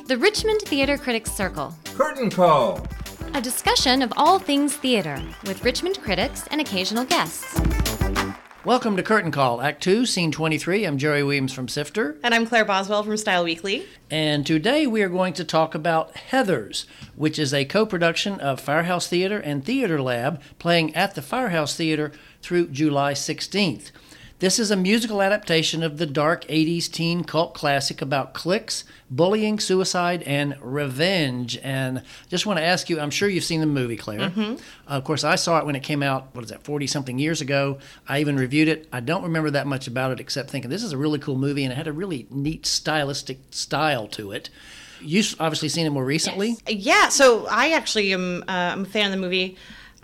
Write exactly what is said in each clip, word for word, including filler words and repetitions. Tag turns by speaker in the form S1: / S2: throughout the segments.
S1: The Richmond Theater Critics Circle.
S2: Curtain Call.
S1: A discussion of all things theater with Richmond critics and occasional guests.
S3: Welcome to Curtain Call, Act two, Scene twenty-three. I'm Jerry Williams from Sifter.
S4: And I'm Claire Boswell from Style Weekly.
S3: And today we are going to talk about Heathers, which is a co-production of Firehouse Theater and Theater Lab, playing at the Firehouse Theater through July sixteenth. This is a musical adaptation of the dark eighties teen cult classic about cliques, bullying, suicide, and revenge. And just want to ask you, I'm sure you've seen the movie, Claire.
S4: Mm-hmm.
S3: Uh, of course, I saw it when it came out, what is that, forty-something years ago. I even reviewed it. I don't remember that much about it except thinking this is a really cool movie, and it had a really neat stylistic style to it. You've obviously seen it more recently.
S4: Yes. Yeah, so I actually am uh, I'm a fan of the movie.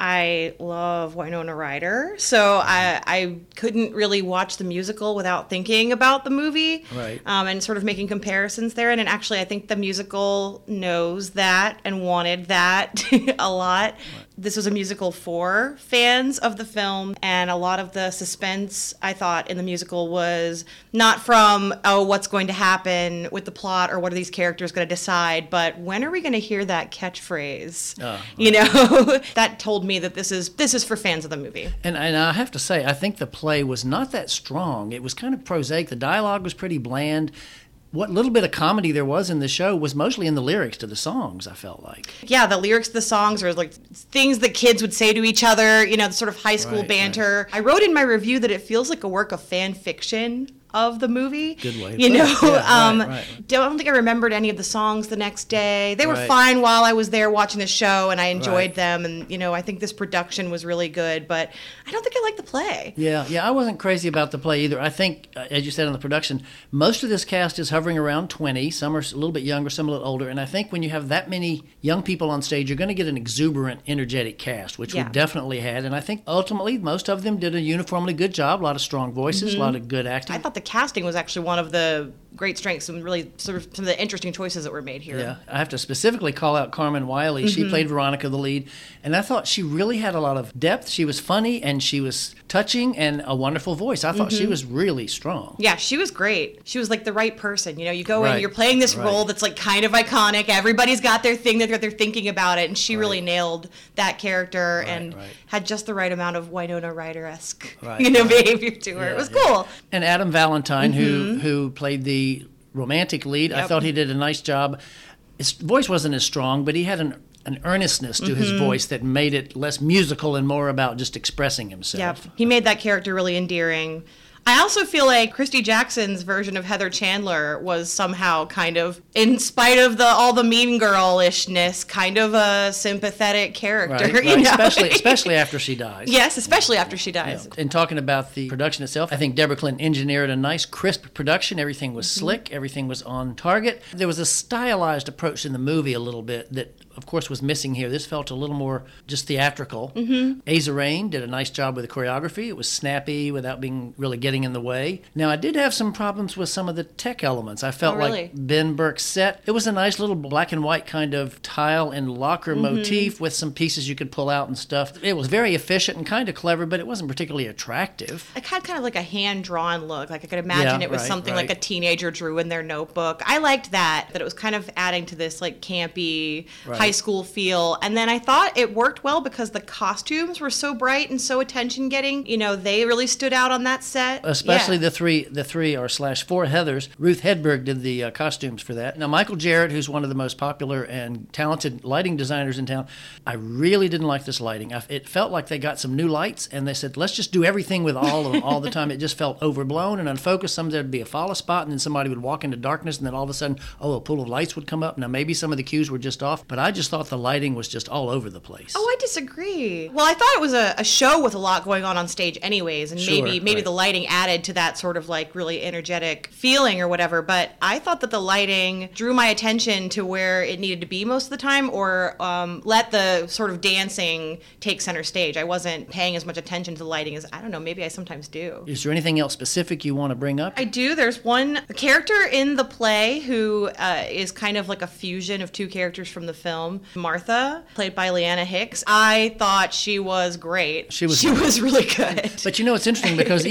S4: I love Winona Ryder, so I, I couldn't really watch the musical without thinking about the movie,
S3: right.
S4: um, and sort of making comparisons there. And, and actually, I think the musical knows that and wanted that a lot. Right. This was a musical for fans of the film, and a lot of the suspense, I thought, in the musical was not from, oh, what's going to happen with the plot or what are these characters going to decide, but when are we going to hear that catchphrase? Oh, right. You know, that told me that this is this is for fans of the movie.
S3: And, and I have to say, I think the play was not that strong. It was kind of prosaic. The dialogue was pretty bland. What little bit of comedy there was in the show was mostly in the lyrics to the songs, I felt like.
S4: Yeah, the lyrics to the songs are like things that kids would say to each other, you know, the sort of high school
S3: right,
S4: banter.
S3: Right.
S4: I wrote in my review that it feels like a work of fan fiction of the movie.
S3: Good way to
S4: you
S3: put
S4: know,
S3: it. Yeah,
S4: um,
S3: right, right.
S4: Don't think I remembered any of the songs the next day. They were
S3: Right.
S4: fine while I was there watching the show, and I enjoyed
S3: Right.
S4: them. And you know, I think this production was really good, but I don't think I liked the play.
S3: Yeah, yeah, I wasn't crazy about the play either. I think, uh, as you said on the production, most of this cast is hovering around twenty. Some are a little bit younger, some a little older. And I think when you have that many young people on stage, you're going to get an exuberant, energetic cast, which
S4: Yeah.
S3: we definitely had. And I think ultimately most of them did a uniformly good job. A lot of strong voices,
S4: Mm-hmm.
S3: a lot of good acting.
S4: I thought the casting was actually one of the great strengths and really sort of some of the interesting choices that were made here.
S3: Yeah, I have to specifically call out Carmen Wiley. She
S4: Mm-hmm.
S3: played Veronica, the lead, and I thought she really had a lot of depth. She was funny, and she was touching, and a wonderful voice. I thought she
S4: Mm-hmm.
S3: was really strong.
S4: Yeah, she was great. She was like the right person. You know, you go
S3: Right.
S4: in, you're playing this
S3: Right.
S4: role that's like kind of iconic. Everybody's got their thing that they're thinking about it, and she
S3: Right.
S4: really nailed that character
S3: Right,
S4: and
S3: right.
S4: had just the right amount of Winona Ryder-esque,
S3: Right,
S4: you know,
S3: right.
S4: behavior to her.
S3: Yeah,
S4: it was
S3: yeah.
S4: cool.
S3: And Adam Valentine, who who played the romantic lead, I
S4: Yep.
S3: thought he did a nice job. His voice wasn't as strong, but he had an an earnestness to his voice that made it less musical and more about just expressing himself.
S4: Yep, he made that character really endearing. I also feel like Christy Jackson's version of Heather Chandler was somehow kind of, in spite of the all the mean girl-ishness, kind of a sympathetic character.
S3: Right,
S4: you
S3: right.
S4: know?
S3: especially especially after she dies.
S4: Yes, especially after she dies.
S3: Yeah. In talking about the production itself, I think Deborah Clinton engineered a nice, crisp production. Everything was
S4: Mm-hmm.
S3: slick. Everything was on target. There was a stylized approach in the movie a little bit that, of course, was missing here. This felt a little more just theatrical. Mm-hmm. Asa Rain did a nice job with the choreography. It was snappy without being really getting in the way. Now, I did have some problems with some of the tech elements. I felt
S4: Oh, really?
S3: like Ben Burke's set, it was a nice little black and white kind of tile and locker
S4: Mm-hmm.
S3: motif with some pieces you could pull out and stuff. It was very efficient and kind of clever, but it wasn't particularly attractive.
S4: It had kind of like a hand-drawn look. Like I could imagine
S3: Yeah,
S4: it was
S3: right,
S4: something
S3: right.
S4: like a teenager drew in their notebook. I liked that, that it was kind of adding to this like campy
S3: Right.
S4: high school feel. And then I thought it worked well because the costumes were so bright and so attention-getting. You know, they really stood out on that set.
S3: Especially
S4: Yeah.
S3: the three, the three or slash four Heathers. Ruth Hedberg did the uh, costumes for that. Now, Michael Jarrett, who's one of the most popular and talented lighting designers in town, I really didn't like this lighting. I, it felt like they got some new lights and they said, let's just do everything with all of them all the time. It just felt overblown and unfocused. Some there'd be a follow spot and then somebody would walk into darkness and then all of a sudden, oh, a pool of lights would come up. Now, maybe some of the cues were just off, but I just thought the lighting was just all over the place.
S4: Oh, I disagree. Well, I thought it was a, a show with a lot going on on stage anyways, and
S3: Sure,
S4: maybe maybe
S3: right.
S4: the lighting added to that sort of like really energetic feeling or whatever, but I thought that the lighting drew my attention to where it needed to be most of the time, or um, let the sort of dancing take center stage. I wasn't paying as much attention to the lighting as, I don't know, maybe I sometimes do.
S3: Is there anything else specific you want to bring up?
S4: I do. There's one character in the play who uh, is kind of like a fusion of two characters from the film. Martha, played by Leanna Hicks. I thought she was great.
S3: She was
S4: She
S3: great.
S4: was really good.
S3: But you know, it's interesting because even that,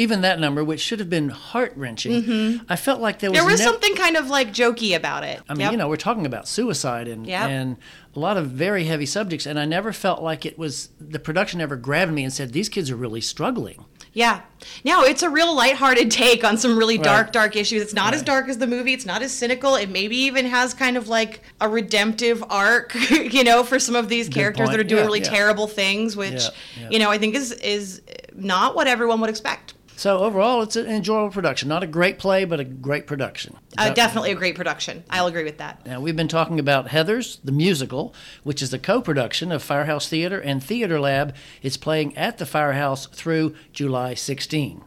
S3: number, which should have been heart-wrenching, mm-hmm. I felt like there was...
S4: There was
S3: nev-
S4: something kind of like jokey about it.
S3: I mean,
S4: yep.
S3: you know, we're talking about suicide and,
S4: yep.
S3: and a lot of very heavy subjects, and I never felt like it was... The production ever grabbed me and said, these kids are really struggling.
S4: Yeah. No, it's a real lighthearted take on some really dark,
S3: right.
S4: dark issues. It's not right. as dark as the movie. It's not as cynical. It maybe even has kind of like a redemptive arc, you know, for some of these Good characters point. that are doing
S3: yeah,
S4: really
S3: yeah.
S4: terrible things, which, yeah, yeah. you know, I think is is not what everyone would expect.
S3: So overall, it's an enjoyable production. Not a great play, but a great production.
S4: Uh, definitely a great production. I'll agree with that.
S3: Now, we've been talking about Heathers, the musical, which is a co-production of Firehouse Theater and Theater Lab. It's playing at the Firehouse through July sixteenth.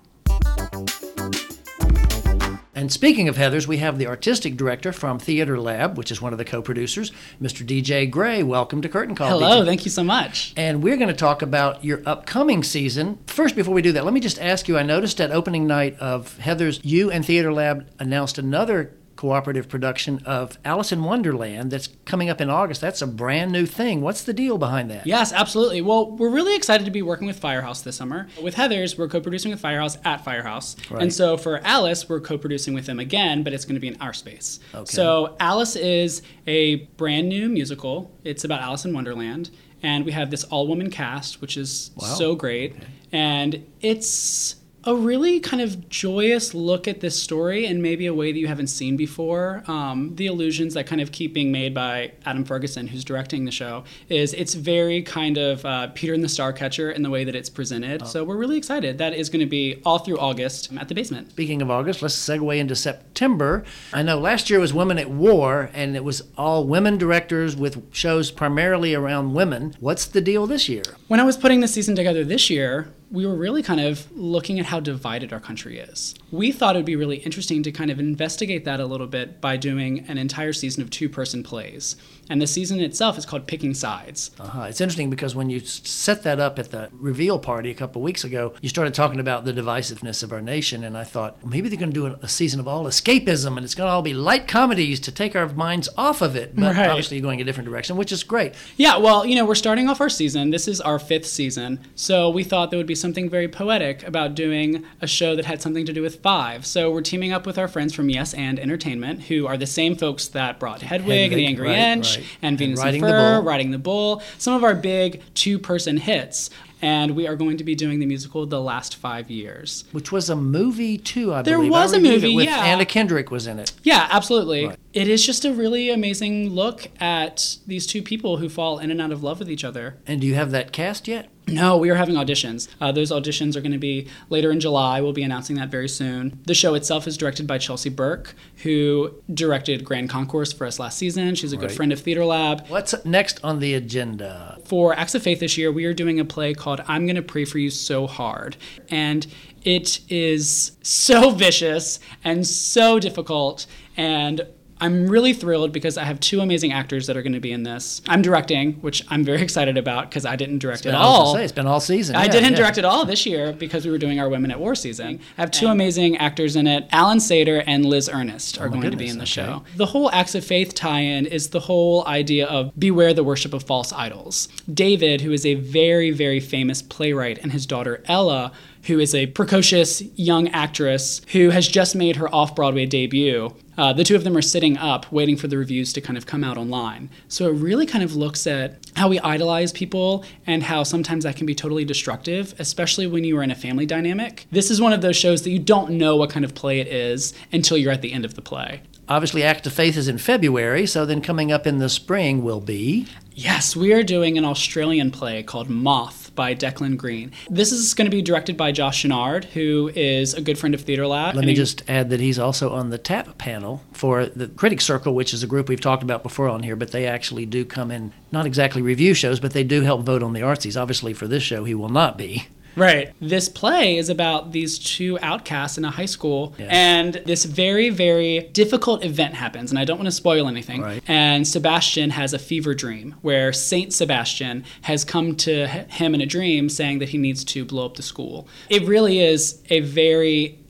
S3: And speaking of Heathers, we have the artistic director from Theater Lab, which is one of the co-producers, Mister D J Gray. Welcome to Curtain Call.
S2: Hello,
S3: D J.
S2: Thank you so much.
S3: And we're going to talk about your upcoming season. First, before we do that, let me just ask you, I noticed at opening night of Heathers, you and Theater Lab announced another cooperative production of Alice in Wonderland that's coming up in August. That's a brand new thing. What's the deal behind that?
S2: Yes, absolutely. Well, we're really excited to be working with Firehouse this summer. With Heathers, we're co-producing with Firehouse at Firehouse. Right. And so for Alice, we're co-producing with them again, but it's going to be in our space. Okay. So Alice is a brand new musical. It's about Alice in Wonderland. And we have this all-woman cast, which is wow. so great. Okay. And it's a really kind of joyous look at this story in maybe a way that you haven't seen before. Um, the illusions that kind of keep being made by Adam Ferguson, who's directing the show, is it's very kind of uh, Peter and the Starcatcher in the way that it's presented. Oh. So we're really excited. That is going to be all through August at the Basement.
S3: Speaking of August, let's segue into September. I know last year was Women at War, and it was all women directors with shows primarily around women. What's the deal this year?
S2: When I was putting the season together this year, we were really kind of looking at how divided our country is. We thought it would be really interesting to kind of investigate that a little bit by doing an entire season of two-person plays. And the season itself is called Picking Sides.
S3: Uh-huh. It's interesting because when you set that up at the reveal party a couple of weeks ago, you started talking about the divisiveness of our nation, and I thought, well, maybe they're going to do a season of all escapism, and it's going to all be light comedies to take our minds off of it. But right. obviously you're going a different direction, which is great.
S2: Yeah, well, you know, we're starting off our season. This is our fifth season. So we thought there would be something very poetic about doing a show that had something to do with five. So we're teaming up with our friends from Yes and Entertainment, who are the same folks that brought Hedwig, Hedwig The Angry
S3: right,
S2: Inch,
S3: right.
S2: and Venus
S3: and
S2: and Fur, Riding the Bull, some of our big two-person hits. And we are going to be doing the musical The Last Five Years.
S3: Which was a movie, too, I
S2: there
S3: believe.
S2: There was
S3: I
S2: a movie,
S3: it with
S2: yeah.
S3: Anna Kendrick was in it.
S2: Yeah, absolutely.
S3: Right.
S2: It is just a really amazing look at these two people who fall in and out of love with each other.
S3: And do you have that cast yet?
S2: No, we are having auditions. Uh, those auditions are going to be later in July. We'll be announcing that very soon. The show itself is directed by Chelsea Burke, who directed Grand Concourse for us last season. She's a good right. friend of Theater Lab.
S3: What's next on the agenda?
S2: For Acts of Faith this year, we are doing a play called I'm Gonna Pray for You So Hard. And it is so vicious and so difficult, and I'm really thrilled because I have two amazing actors that are going to be in this. I'm directing, which I'm very excited about because I didn't direct
S3: been,
S2: at all.
S3: I was gonna say, it's been all season.
S2: I
S3: yeah,
S2: didn't
S3: yeah.
S2: direct at all this year because we were doing our Women at War season. I have two amazing actors in it. Alan Sater and Liz Ernest are
S3: oh
S2: going
S3: goodness,
S2: to be in the
S3: okay.
S2: show. The whole Acts of Faith tie-in is the whole idea of beware the worship of false idols. David, who is a very, very famous playwright, and his daughter Ella, who is a precocious young actress who has just made her off-Broadway debut. Uh, the two of them are sitting up, waiting for the reviews to kind of come out online. So it really kind of looks at how we idolize people and how sometimes that can be totally destructive, especially when you are in a family dynamic. This is one of those shows that you don't know what kind of play it is until you're at the end of the play.
S3: Obviously, Act of Faith is in February, so then coming up in the spring will be...
S2: Yes, we are doing an Australian play called Moth by Declan Green. This is going to be directed by Josh Chenard, who is a good friend of Theater Lab.
S3: Let me he... just add that he's also on the TAP panel for the Critics Circle, which is a group we've talked about before on here, but they actually do come in, not exactly review shows, but they do help vote on the artsies. Obviously, for this show, he will not be.
S2: Right. This play is about these two outcasts in a high school, yeah. and this very, very difficult event happens, and I don't want to spoil anything.
S3: Right.
S2: And Sebastian has a fever dream where Saint Sebastian has come to him in a dream saying that he needs to blow up the school. It really is a very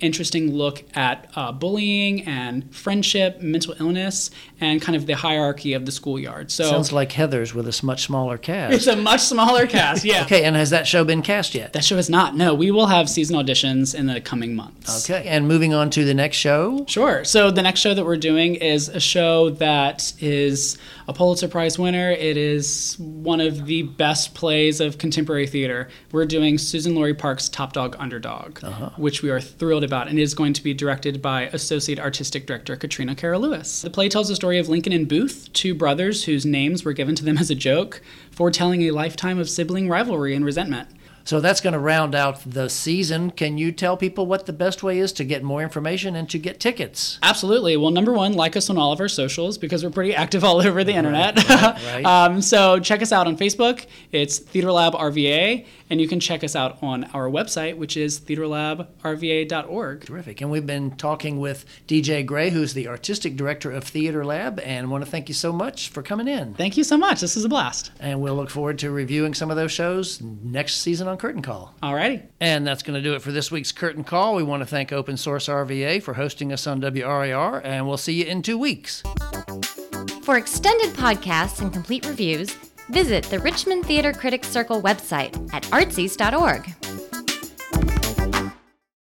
S2: interesting look at uh, bullying and friendship, mental illness, and kind of the hierarchy of the schoolyard. So
S3: Sounds like Heathers with a much smaller cast.
S2: it's a much smaller cast, yeah.
S3: Okay, and has that show been cast yet?
S2: That show is not. No, we will have season auditions in the coming months.
S3: Okay, and moving on to the next show.
S2: Sure. So the next show that we're doing is a show that is a Pulitzer Prize winner. It is one of the best plays of contemporary theater. We're doing Susan Laurie Park's Top Dog Underdog, uh-huh. which we are thrilled about, and it is going to be directed by Associate Artistic Director Katrina Carroll Lewis. The play tells the story of Lincoln and Booth, two brothers whose names were given to them as a joke, foretelling a lifetime of sibling rivalry and resentment.
S3: So that's going to round out the season. Can you tell people what the best way is to get more information and to get tickets?
S2: Absolutely. Well, number one, like us on all of our socials because we're pretty active all over the internet.
S3: Right, right.
S2: um, so check us out on Facebook. It's Theater Lab R V A, and you can check us out on our website, which is theater lab r v a dot org.
S3: Terrific. And we've been talking with D J Gray, who's the Artistic Director of Theater Lab, and want to thank you so much for coming in.
S2: Thank you so much. This is a blast.
S3: And we'll look forward to reviewing some of those shows next season on Curtain Call.
S2: Alrighty.
S3: And that's going to do it for this week's Curtain Call. We want to thank Open Source R V A for hosting us on W R A R, and we'll see you in two weeks.
S1: For extended podcasts and complete reviews, visit the Richmond Theater Critics Circle website at artsies dot org.